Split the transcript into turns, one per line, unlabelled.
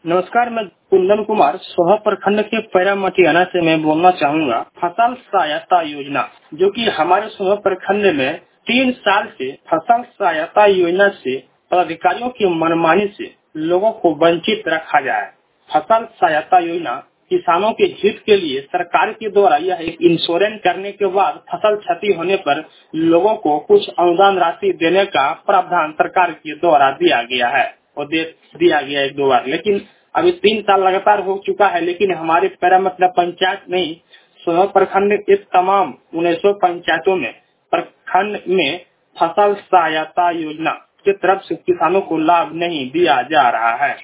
नमस्कार, मैं कुंदन कुमार सोहा प्रखंड के पैरा मटियाना से मैं बोलना चाहूँगा। फसल सहायता योजना जो कि हमारे सोहा प्रखंड में 3 साल से फसल सहायता योजना से अधिकारियों की मनमानी से लोगों को वंचित रखा जाए। फसल सहायता योजना किसानों के हित के लिए सरकार के द्वारा यह एक इंश्योरेंस करने के बाद फसल क्षति होने पर लोगों को कुछ अनुदान राशि देने का प्रावधान सरकार के द्वारा दिया गया है और दिया गया 1-2 बार, लेकिन अभी 3 साल लगातार हो चुका है। लेकिन हमारे पैरा मतलब पंचायत नहीं, सोहा प्रखंड के तमाम 19 पंचायतों में प्रखंड में फसल सहायता योजना की तरफ से किसानों को लाभ नहीं दिया जा रहा है।